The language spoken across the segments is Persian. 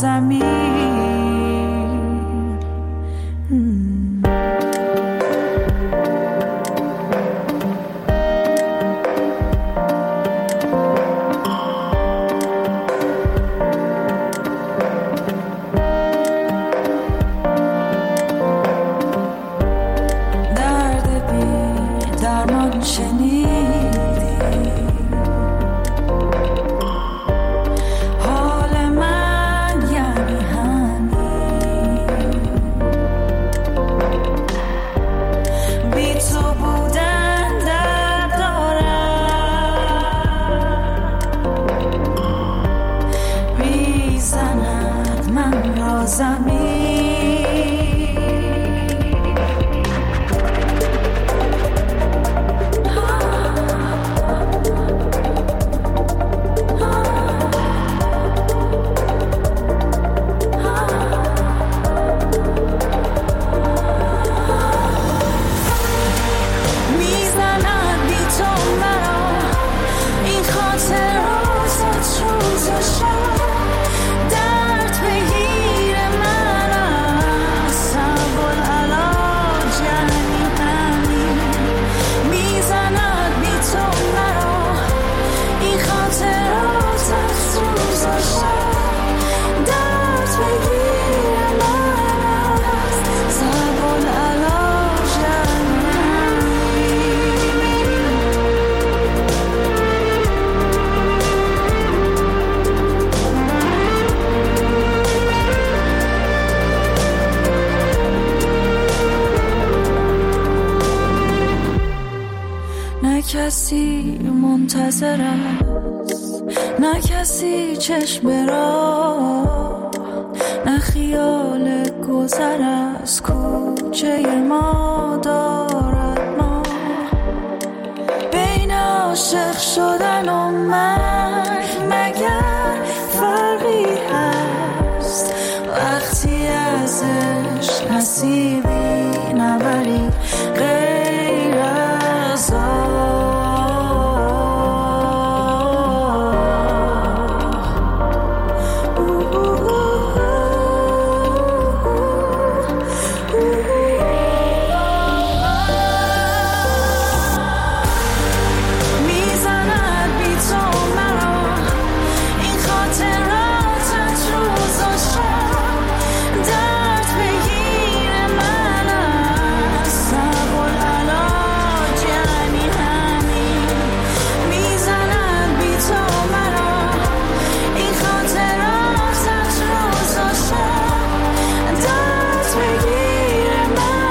زمین. درد بی درمان شنیدی، حال من یعنی همین. بی تو بودن درد دارم، میزند من را زمین. میزند بی تو مرا این خاطرات روز و شب، درد بگیر من از صبر العلاج یعنی همین. میزند بی تو مرا این خاطرات روز و شب، درد بگیر من از صبر العلاج یعنی نه کسی منتظر است، نه کسی چشم را، نه خیال گذر از کوچه ما دارد. ما بین عاشق شدن و مرگ مگر فرقی هست؟ وقتی ازش نصیبی نبری غیر از میزند بی تو مرا این خاطرات روز و شب، درد بگیر من از صبر العلاج یعنی همین. میزند بی تو مرا این خاطرات روز و شب، درد بگیر من.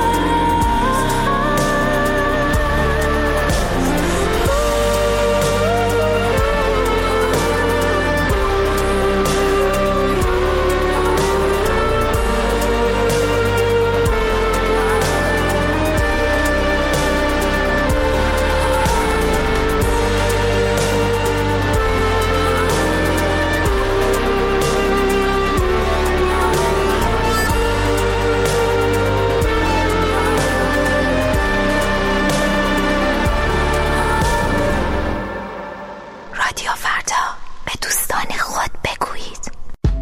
رادیو فردا، به دوستان خود بگویید.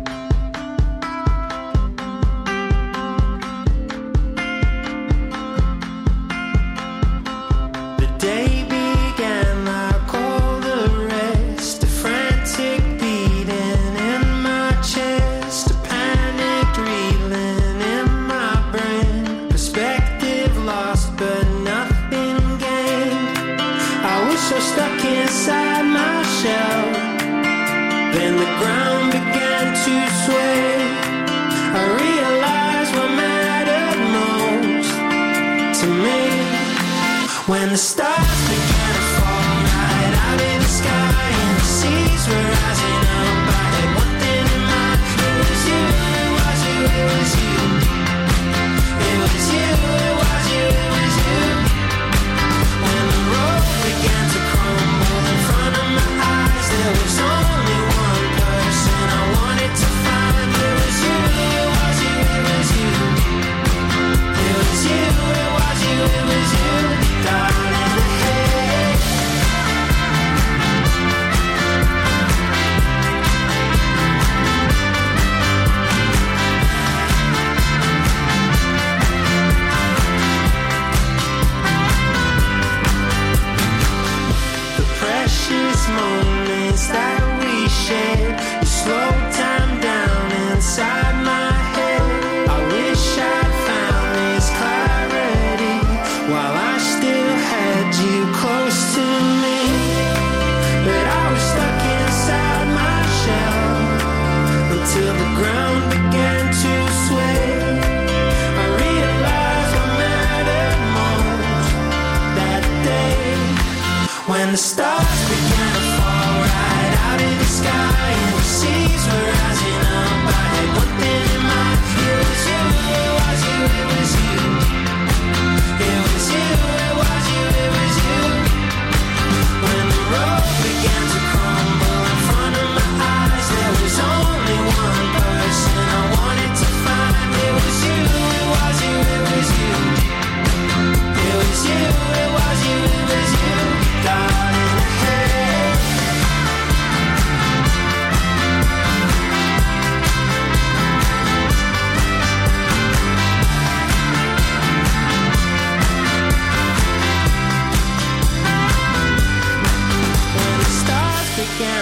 The day began like all the rest, a frantic beating in my chest, a panic reeling in my brain, perspective lost but nothing gained. I wish I was stuck inside my shell. Then the ground began to sway. I realized what mattered most to me when the stars began to fall right out in the sky and the seas were rising up. I had one thing in mind. It was you, it was you, it was you. It was you, it was you, it was you. When the road began to crumble in front of my eyes, there was only one person I wanted to find. It was you, it was you, it was you. It was you, it was you, it was you. Darling,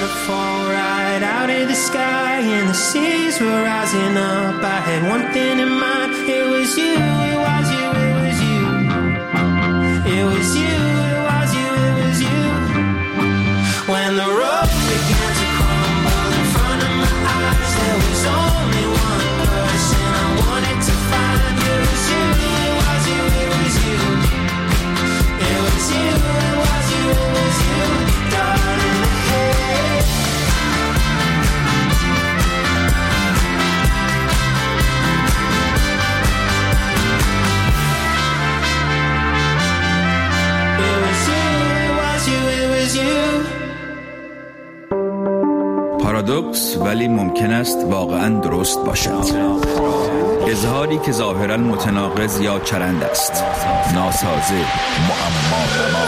waterfall right out of the sky, and the seas were rising up. I had one thing in mind, it was you, it was you, it was you. It was you, it was you, it was you. When the road began to crumble in front of my eyes, there was only one person I wanted to find. It was you, it was you, it was you. It was you, it was you, it was you. Darling, hey. It was you, it was you, it was you. پارادوکس ولی ممکن است واقعاً درست باشد. اظهاری که ظاهراً متناقض یا چرند است، ناسازه، معما.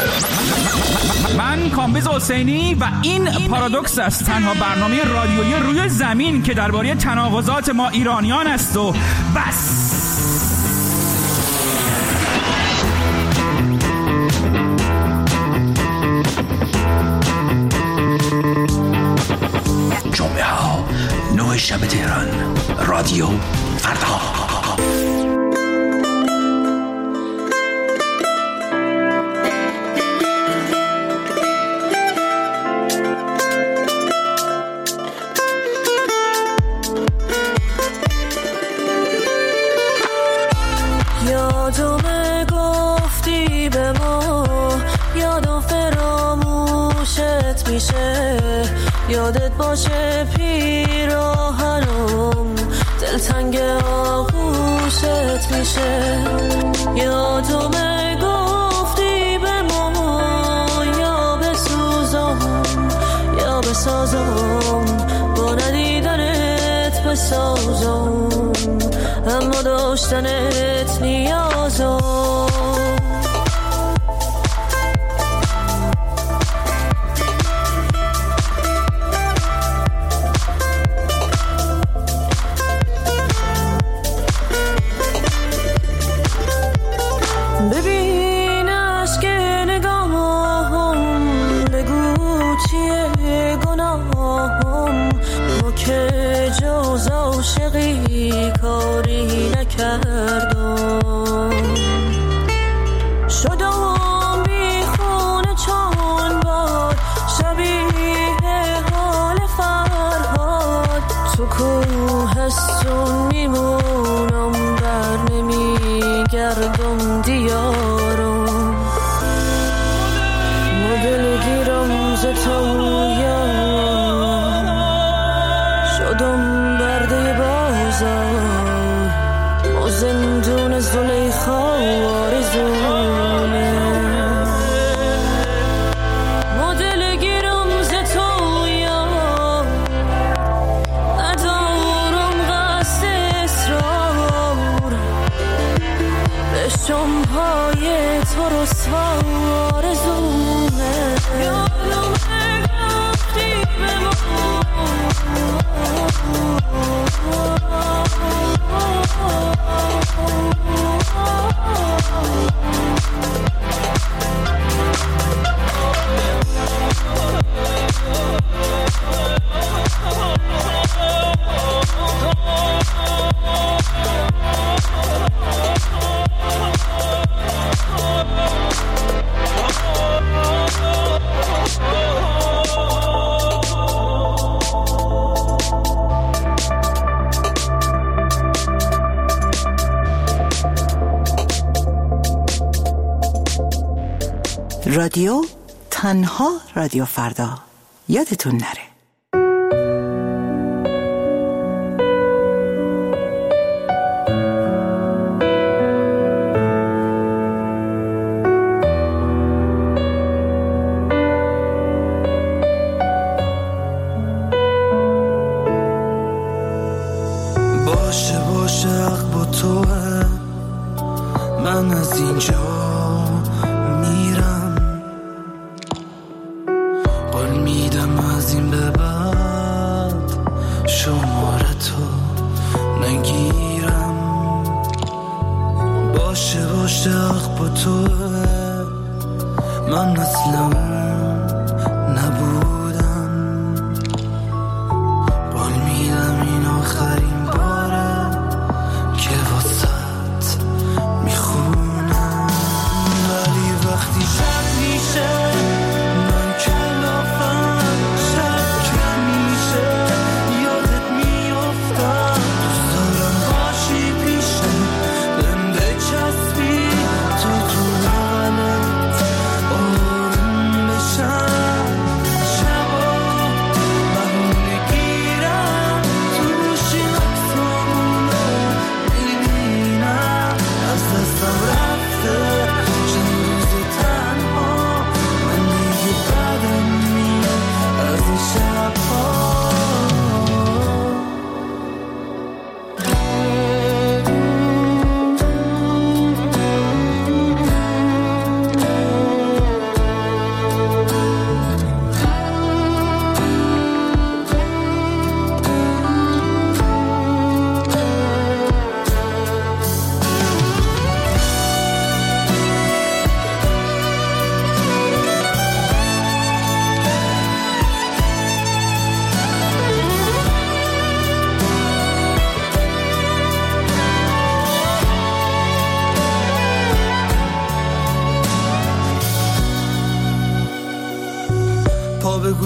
من کامبیز حسینی و این پارادوکس است، تنها برنامه رادیویی روی زمین که درباره تناقضات ما ایرانیان است و بس. جمعه ها 9 شب تهران، رادیو فردا. یادم گفتی به ما، یادم فراموشت میشه، یادت باشه پیراهنم دلتنگ آغوشت میشه. یادم گفتی به ما، یا بسوزم یا بسازم، با ندیدنت بسازم، اما داشتنت نیازم. ببین عشق نگاهم، بگو چیه گناهم، ما که جز عاشقی کاری نکردم. شدم بی خونه چون باد، شبیه حال فرهاد، تو کوهستون میمونم، بر نمیگردم دیارم، مدل گیرم ز تویم، شدم برده بازار، و زندون زلیخا آرزونه، مدل گیرم ز تویم، ندارم قصد اصرار، بشم های تو رو سوار زونه. یادم گفتی به ما، رادیو تنها رادیو فردا، یادتون نره. باشه باشه حق با توه، من از اینجا میرم، قول میدم از این به بعد شماره تو نگیرم. باشه باشه حق با توه، من اصلا نبودم،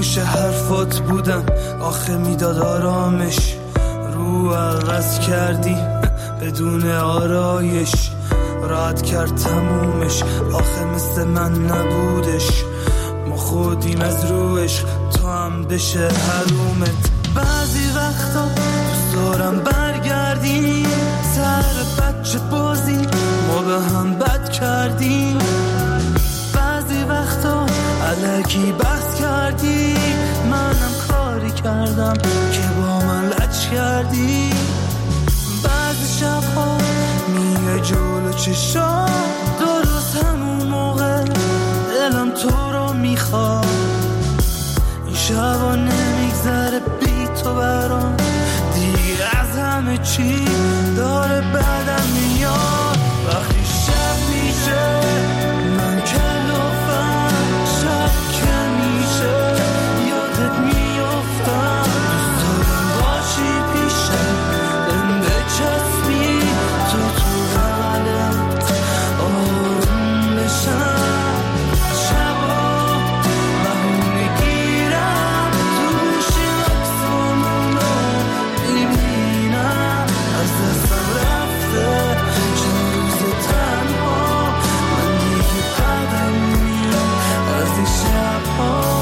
گوش حرفات بودم آخه میداد آرامش، رو عوض کردی بدون آرایش، راحت کرد تمومش آخه مثل من نبودش، ما خودیم از روش تو هم بشه حرومت. بعضی وقتا دوست دارم برگردیم سر بچه بازی ما به هم بد کردیم، بعضی وقتا الکی بحث کردی منم کاری کردم که با من لج کردی، بعضی شبها میه جلو چشام درست همون موقع دلم تو رو میخواد، این شبا نمیگذره بی تو برام دیگه از همه چی داره بعدم میاد، وقتی شب میشه من کلافم شب که میشه یادت میافتم، دوست دارم باشی پیشم بهم بچسبی تو بغلت آروم بشم، شبا بهونه گیرم تو گوشی عکسامونو میبینم، از دستم رفته چند روز تنها من دیگه بدم میاد از این شبها.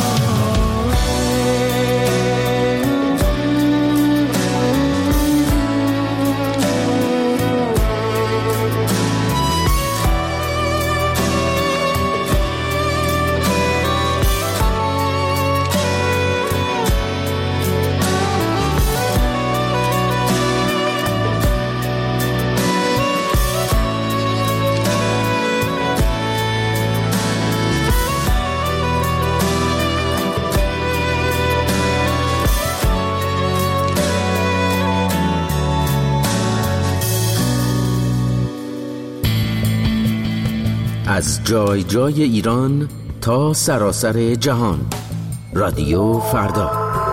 از جای جای ایران تا سراسر جهان، رادیو فردا.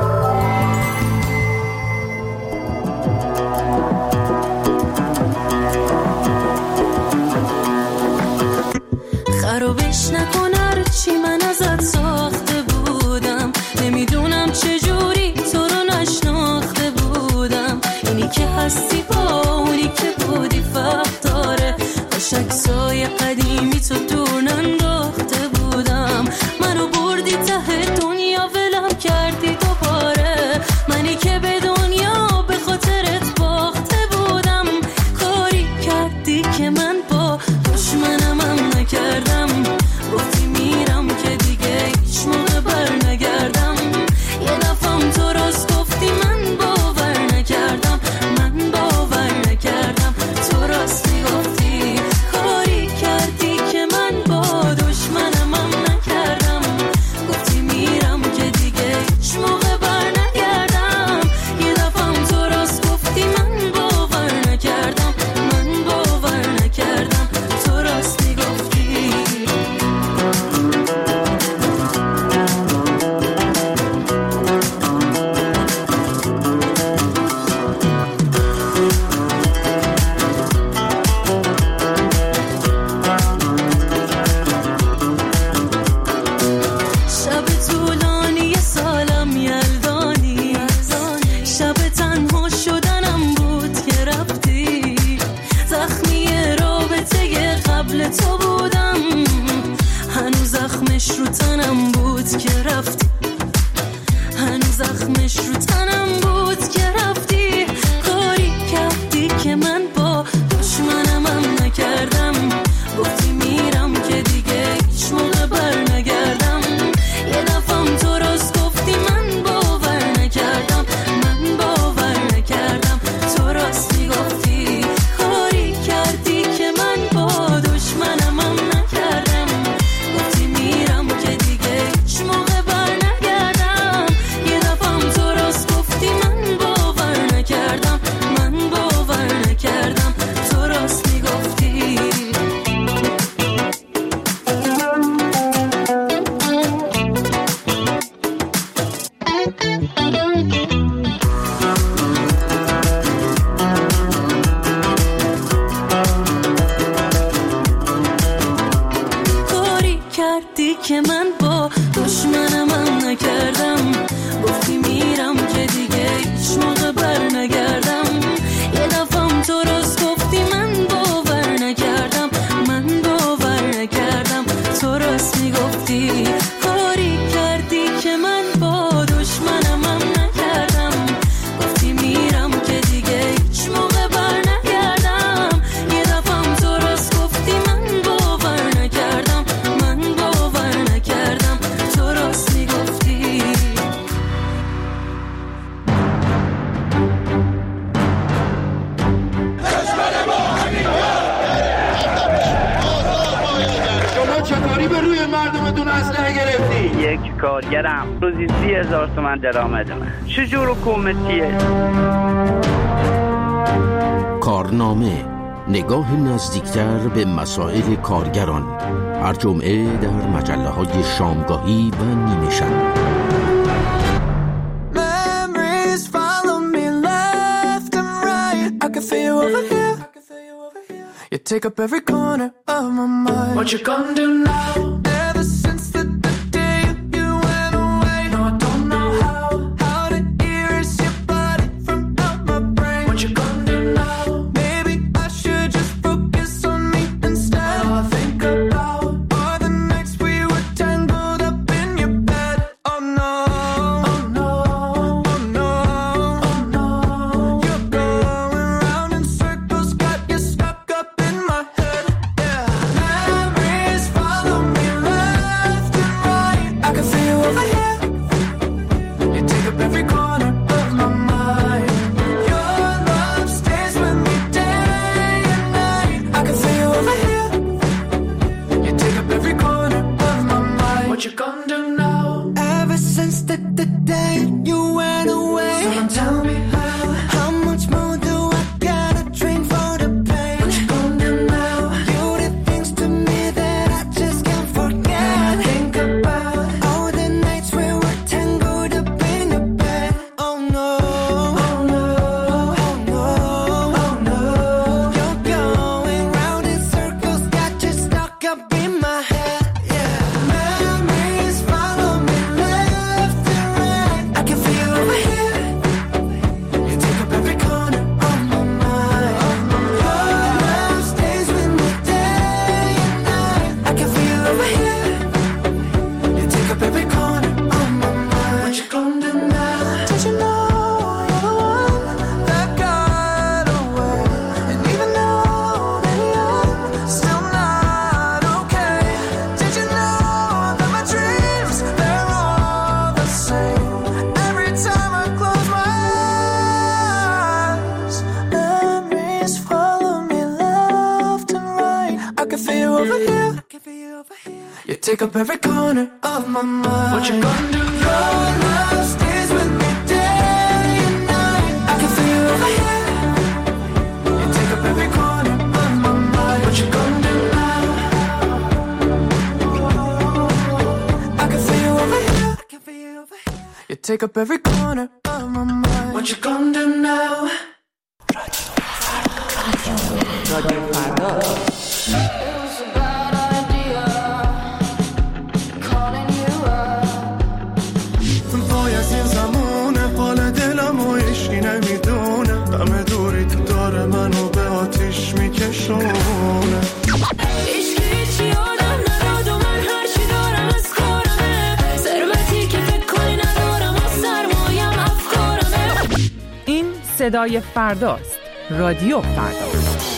خرابش نکن هرچی من ازت ساخته بودم، نمیدونم چجوری تو رو نشناخته بودم، اینی که هستی با اونی که بودی فرق داره، باش عکسای قدیمی تو دور ننداخته بودم، منو بردی ته دنیا ولم کردی دوباره، منی که به دنیا به خاطرت باخته بودم، کاری کردی که من با دشمنم هم نکردم، گفتی میرم که دیگه هیچ موقع بر نگردم، یه دفعم تو راست گفتی من باور نکردم، من باور نکردم، تو راست میگفتی، کاری کردی که من با دشمنم هم نکردم، گفتی میرم که دیگه هیچ موقع بر نگردم، یه دفعم تو راست گفتی من باور نکردم، من باور نکردم، تو راست میگفتی. شب طولانی سالم یلدانی، شب تنها شدنم بود که رفتی، زخمی رابطه قبل تو بودم، هنوز زخمش رو تنم بود که رفتی، هنوز زخمش رو تنم بود که رفتی، کاری کردی که من با دشمنم هم نکردم، گفتی میرم که دیگه هیچ موقع بر نگردم، یه دفعم تو راست گفتی من باور نکردم، من باور نکردم، تو راست میگفتی، کاری کردی که من با دشمنم هم نکردم، گفتی میرم که دیگه هیچ موقع بر نگردم، یه دفعم تو راست گفتی یک کارگرم، روزی 30,000 تومان درآمد من. چجور حکومتیه؟ کارنامه، نگاه نزدیکتر به مسائل کارگران، هر جمعه در مجله‌های شامگاهی و نیمه شب. Memories follow me left and right. I can feel you over here. You take up every corner of my mind. What you gonna do now? Ever since the day you went away, no, I don't know how to erase your body from out my brain. What you gonna do now? Maybe I should just focus on me instead. All I think about are the nights we were tangled up in your bed. Oh no, oh no, oh no, oh no. You're going round in circles, got you stuck up in my head. Yeah, memories follow me left and right. I can feel you over here. You take up every corner of my mind. Your love stays with me day and night. I can feel you over here. You take up every corner of my mind. What you gonna do now? Ever since the day you went away, someone tell me how much more do I gotta drink for the pain? What you gonna do now? You did things to me that I just can't forget. Think about all the nights we were tangled up in your bed. Oh no, oh no, oh no, oh no. You're going round in circles, got you stuck up in my head. Yeah, memories follow me left and right. I can feel you over here. You take up every corner of my mind. Your love stays with me day and night. I can feel you over here. You take up every corner of my mind. What you gonna do now? Did you know you're the one that got away? And even though that you're still not okay, did you know that my dreams, they're all the same? Every time I close my eyes, memories follow me left and right. I can feel you over here. You take up every corner of my mind. What you gonna do? Your love stays with me day and night. I can feel you over here. You take up every corner of my mind. What you gonna do now? I can feel you over here. You take up every corner of my mind. What you gonna do now? وای از این زمونه حال دلم و هیچی نمیدونه، همه دوری تو داره منو به آتیش میکشونه. هیچی یادم نداد و من هرچی دارم از کارمه، ثروتی که فکر کنی ندارم و سرمایم افکارمه. این صدای فرداست. رادیو فردا.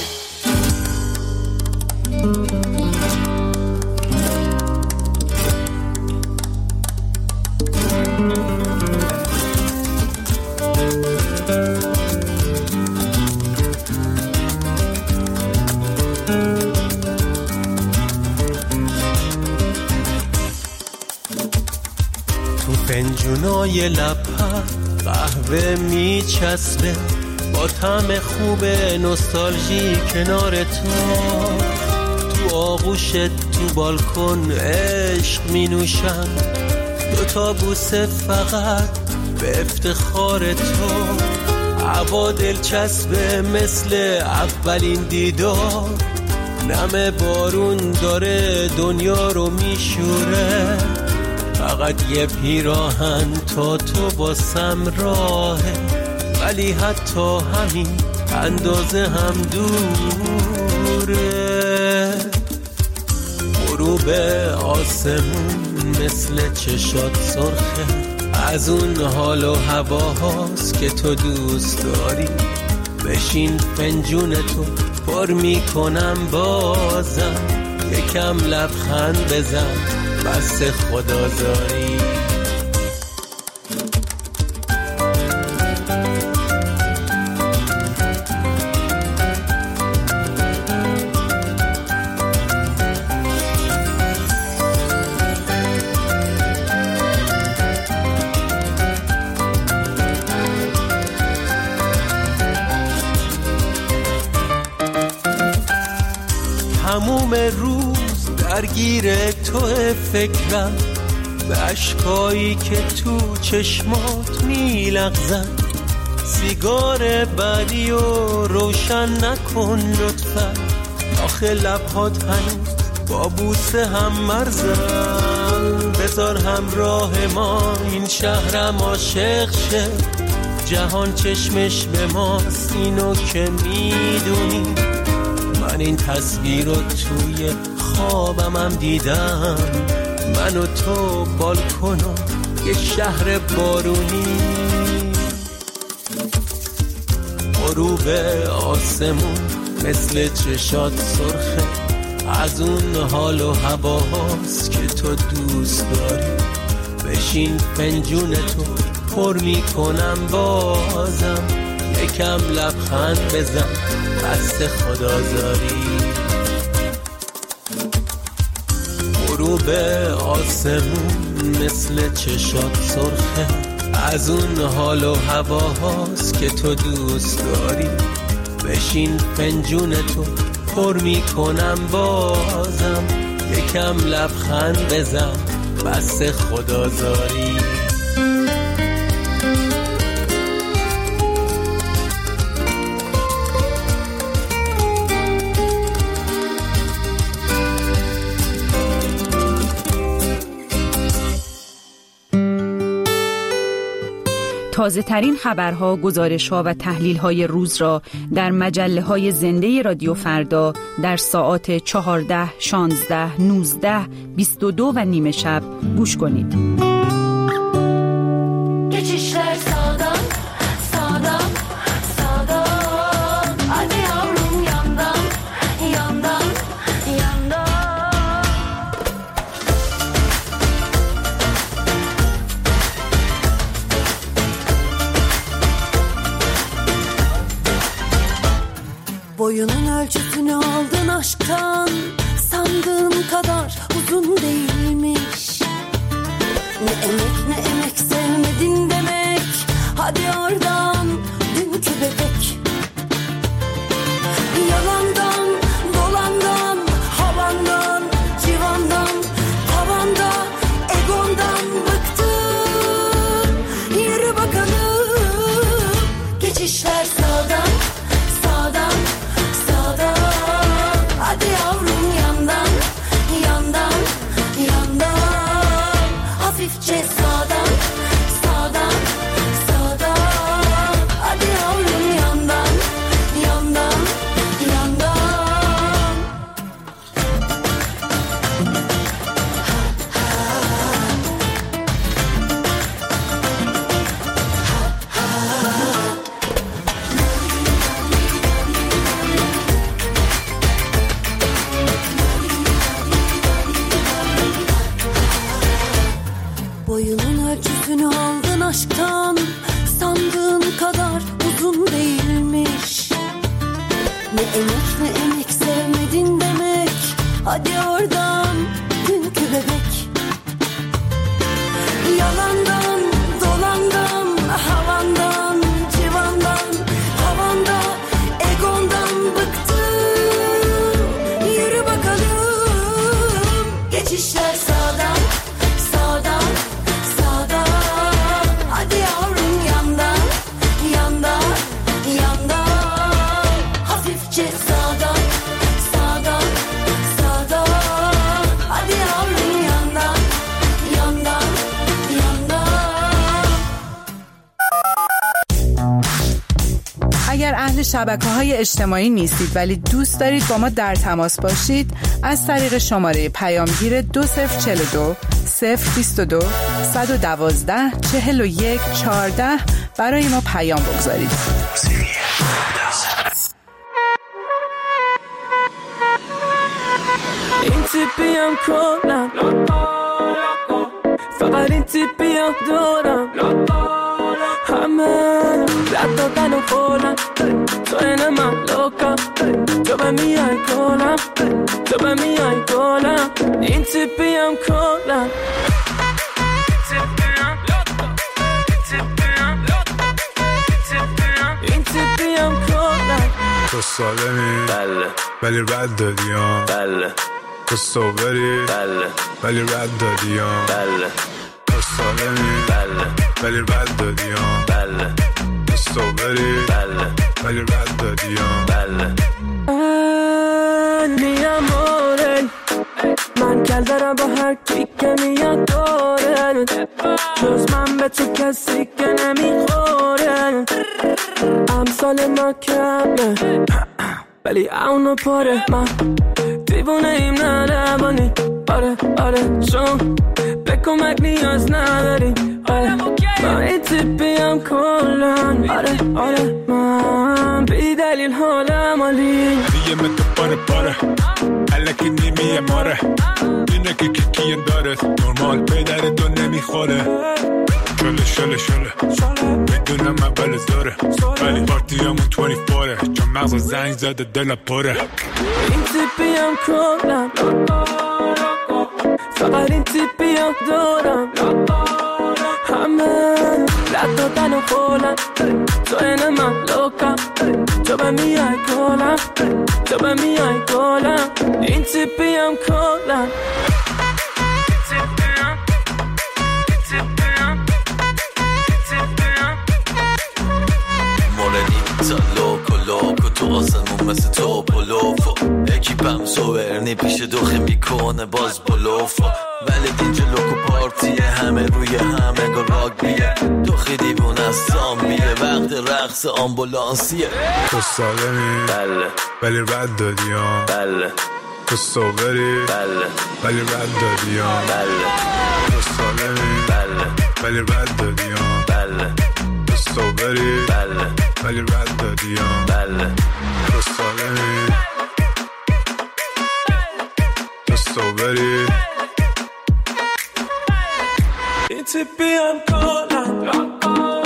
تو فنجونای لب‌ها قهوه میچسبه با طعم خوب نوستالژی کنار تو آغوشت تو بالکن عشق می نوشم، دوتا بوسه فقط به افتخار تو، هوا دلچسبه مثل اولین دیدار، نم بارون داره دنیا رو میشوره، فقط یه پیراهن تا تو باسم راهه، ولی حتی همین اندازه هم دوره، غروب آسمون مثل چشات سرخه، از اون حال و هواهاست که تو دوست داری، بشین فنجون تو پر میکنم بازم، یکم لبخند بزن بس خدازاری. تموم روز درگیر تو فکرم، به عشقایی که تو چشمات میلغزن. سیگار بعدی رو روشن نکن لطفا، آخه لبهات هنوز با بوسه هم مرزن. بذار همراه ما این شهرم عاشق شه، جهان چشمش به ماست اینو که میدونی. من این تصویر رو توی خوابم هم دیدم، من و تو بالکن و یه شهر بارونی. غروب آسمون مثل چشات سرخه، از اون حال و هواهاست که تو دوست داری. بشین فنجون تو پر میکنم بازم، یکم لبخند بزن دست خدازاری. غروب آسمون مثل چشات سرخه، از اون حال و هواهاست که تو دوست داری. بشین فنجون تو پر میکنم بازم، یکم لبخند بزن بس خدازاری. تازه ترین خبرها، گزارش‌ها و تحلیل‌های روز را در مجله‌های زنده رادیو فردا در ساعات 14، 16، 19، 22 و نیمه شب گوش کنید. Geçişler sağdan, sağdan, sağdan. Hadi yavrum yandan, yandan, yandan. Boyunun ölçüsünü aldın aşktan, sandığın kadar uzun değilmiş. Ne emek sevmedin demek, hadi oradan dünkü bebek. Yalandan, dolandan, havandan, civandan, tavanda, egondan bıktım. Yürü bakalım, geçişler sağdan, sağdan, sağdan. Hadi yavrum yandan, yandan, yandan. Hafifçe sağdan, sağdan, sağdan. Hadi yavrum yandan, yandan, yandan. Boyunun ölçüsünü aldın aşktan, sandığın kadar uzun değilmiş. Ne emek sevmedin demek, hadi oradan dünkü bebek. Yalandan, dolandan, havandan, civandan, tavanda, egondan bıktım. Yürü bakalım, geçişler sağdan, sağdan, sağdan. Hadi yavrum yandan, yandan, yandan. Hafifçe sağdan, sağdan, sağdan. Hadi yavrum yandan, yandan, yandan. اگر اهل شبکه‌های اجتماعی نیستید ولی دوست دارید با ما در تماس باشید، از طریق شماره پیامگیر 2042 022 112 41 14 برای ما پیام بگذارید. این تیپیم کنم، فقط این تیپیم دارم. همه رد دادن و خورم، تو اینه من لوکم. تو به میای کنم، تو به میای کنم. این تیپیم کنم. این تیپیم کنم. تا سالمی بله ولی رد دادیم بله تو صوبری بله ولی رد دادیم بله تو سالمی بله ولی رد دادیم بله تو صوبری بله ولی رد دادیم بله mi amore من کل دارم با هر کی که میاد داره جز من به تو کسی که نمیخوره امثال ما کمه ولی اونو پاره من دیوونه ایم نه نبانی آره آره چون به کمک نیاز نداری آره من این تیپیم کلن آره آره من بی دلیل حالم عالی دیگه متو پاره پاره الکی نیمیه ماره اینه که کیه داره نرمال پیدر دو نمیخوره شله شله شله میدونم اول زاره ولی پارتی همون 24 چون مغز زنگ زده دل پره این تیپیم کلن فقط این تیپیم دارم همه رد دادن و خولن تو اینه من لوکم تو به میای گلم تو به میای گلم این تیپیم کلن تا لوکو تو آسمون مثل تو بلوفو اکیپم سوورنی پیش دوخه میکنه باز بلوفو ولی اینجا لوکو پارتیه همه روی همه گل راگبیه دوخی دیوون از سامیه وقت رقص آمبولانسیه تو سالمی بله ولی رد دادیم بله تو صوبری بله ولی رد دادیم بله تو سالمی بله ولی رد دادیم بله تو صوبری بله ولی رد دادیم بله تو سالمی تو صوبری این تیپیم کلن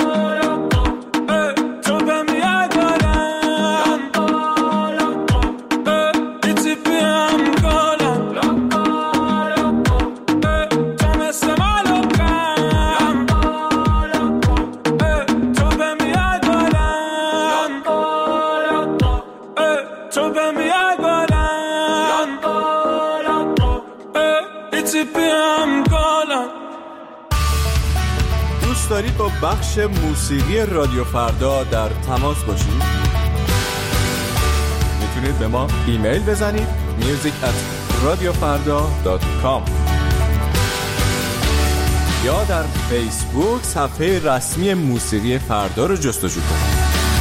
تو به میای گلم این تیپیم کلن تو مثل مالوکم تو به میای گلم تو به میای گلم این تیپیم کلن. دوست دارید با بخش موسیقی رادیو فردا در تماس باشید؟ میتونید به ما ایمیل بزنید music@radiofarda.com یا در فیسبوک صفحه رسمی موسیقی فردا رو جستجو کنید.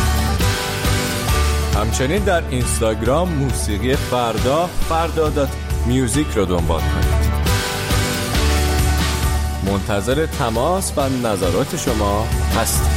همچنین در اینستاگرام موسیقی فردا.music رو دنبال کنید. منتظر تماس و نظرات شما هستیم.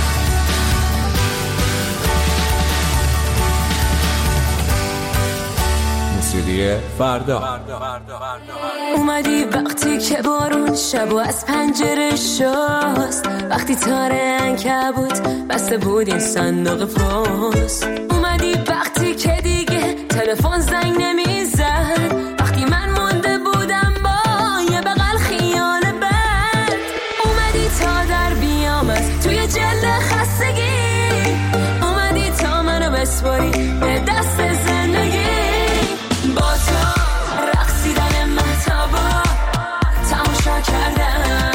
موسیقی فردا. اومدی وقتی که بارون شب و از پنجره شست وقتی تاره عنکبوت بسته بود این صندوق پست اومدی وقتی که دیگه تلفن زنگ نمیزد وقتی من مونده بودم با یه بغل خیال بد اومدی تا در بیام از توی جلد خستگی اومدی تا منو بسپاری به دست زندگی با تو رقصیدن مهتابا تماشا کردم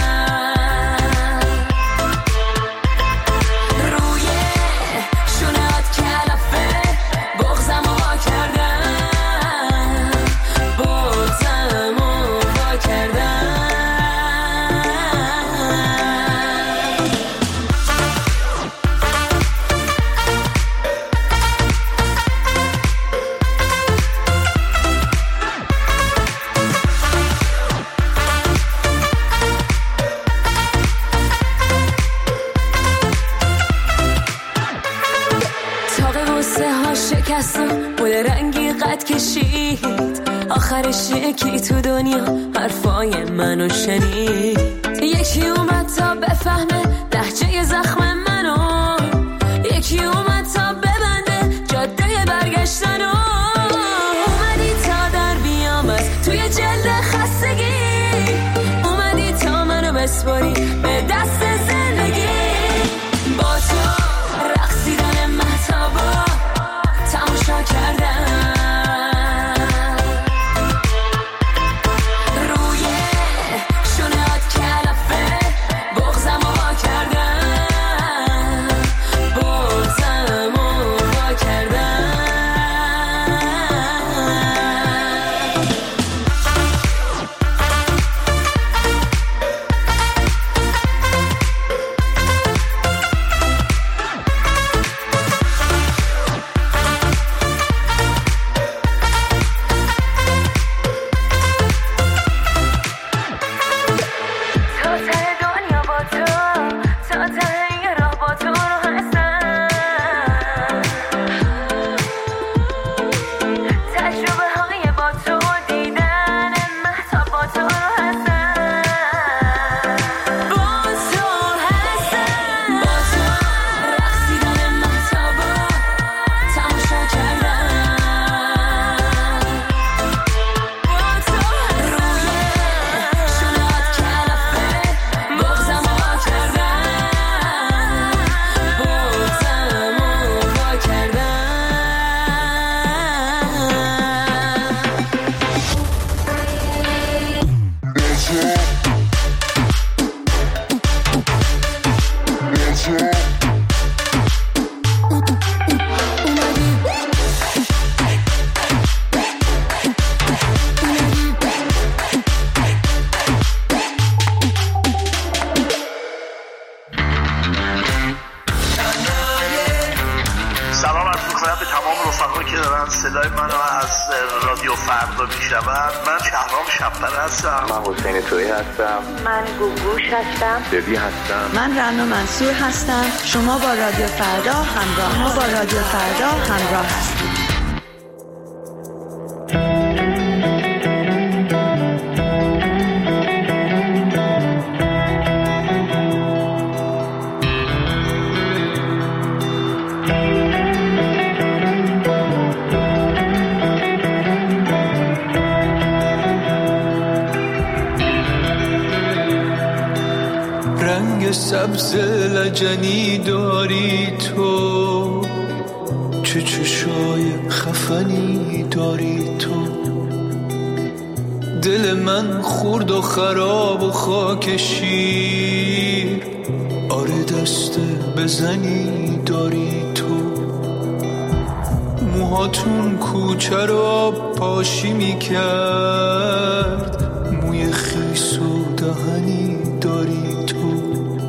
روی شونهات کلافه بغزم رو وا کردم بغزم رو وا کردم بوده رنگی قد کشید آخرش یکی تو دنیا حرفای منو شنید یکی اومد تا بفهمه لهجه زخم منو یکی اومد تا ببنده جاده برگشتنو اومدی تا در بیام از توی جلد خستگی اومدی تا منو بسپاری به دست زندگی با تو رقصیدن مهتابا تماشا خانم که دارن صدای منو از رادیو فردا میشنون. من شهرام شب‌پر هستم. من حسین تویی هستم. من گوگوش هستم. ببی هستم. من رنا منصور هستم. شما با رادیو فردا همراه هستید. سبز لجنی داری تو، چه چشای خفنی داری تو، دل من خورد و خراب و خاک شیر، آره دست بزنی داری تو، موهاتون کوچه رو آب پاشی می کرد، موی خیس و دهنی داری تو،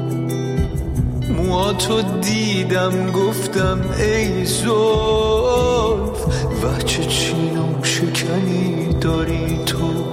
موهاتو دیدم گفتم ای زلف، و چه چین و شکنی داری تو.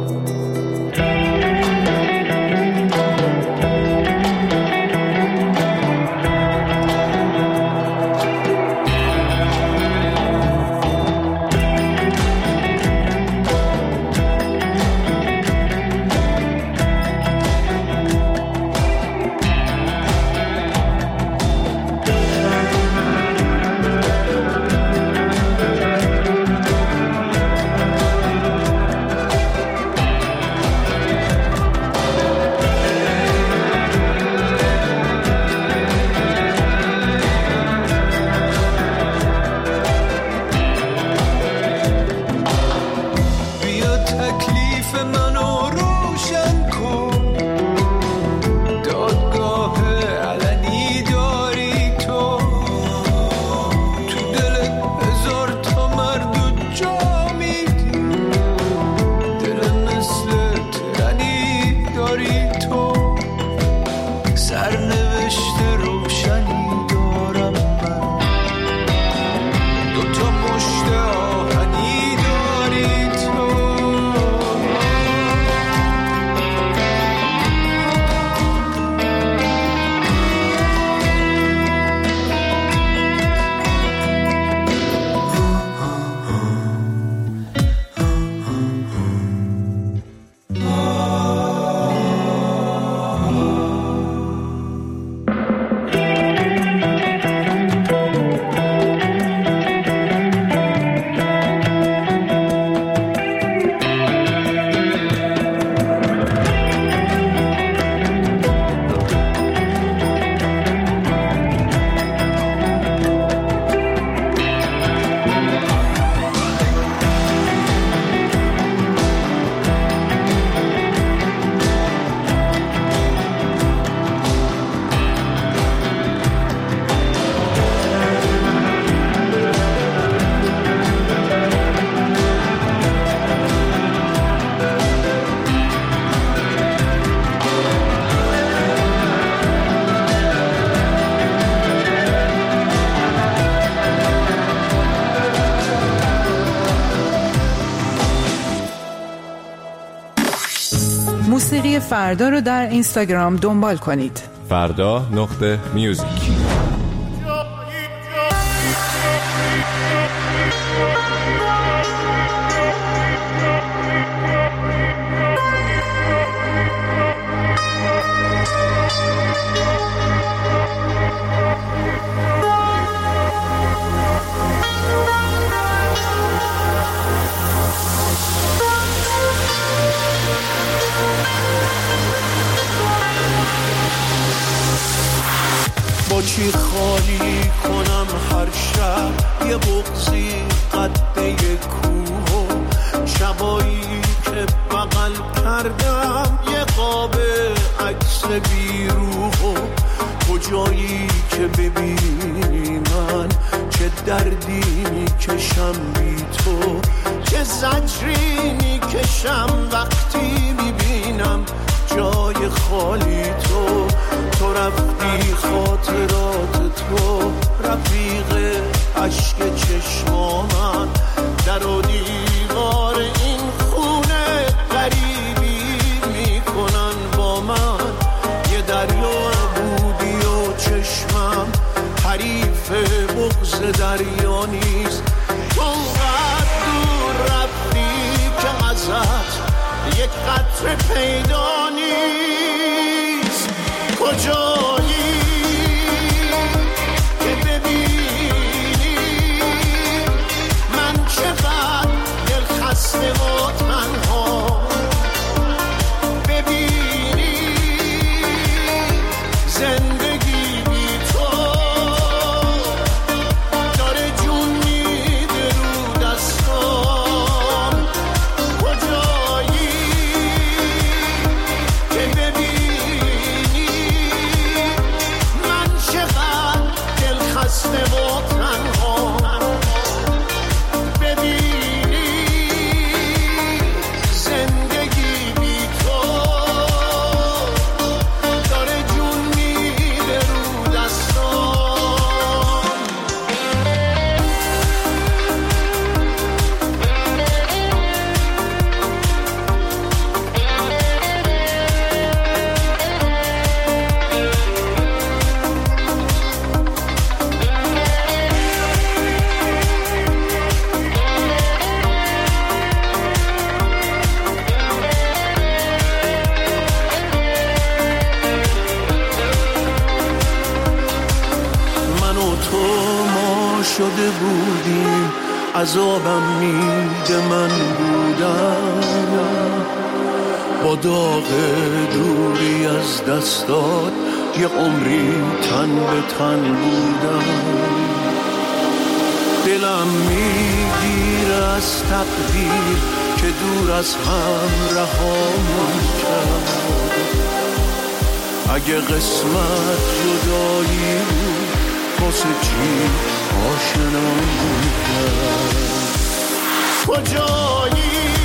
موسیقی فردا رو در اینستاگرام دنبال کنید. فردا.music. با چی خالی کنم هر شب یه بغضی قده کوه، شبایی که بغل کردم یه قاب عکس بیروح، کجایی که ببینی من چه دردی میکشم بی تو، چه زجری میکشم وقتی میبینم جای خالی تو. تو رفتی خاطرات تو رفیق عشق چشمان دریا نیست. تو اونقدر دور رفتی که ازت یک قطره پیدا نیست. کجایی که ببینی من چقدر دل خسته و تنها، ببینی زندگی بی تو داره جون میده رو دستام. کجایی که ببینی من چقدر دل خسته و تنها، ببینی زندگی بی تو داره جون میده رو دستام. من و تو ما شده بودیم، عذابم میده من بودم، با داغ دوری از دستات یه عمری تن به تن بودم. دلم میگیره از تقدیر که دور از هم رهامون کرد. اگه قسمت جدایی بود واسه چی آشنامون کرد. کجایی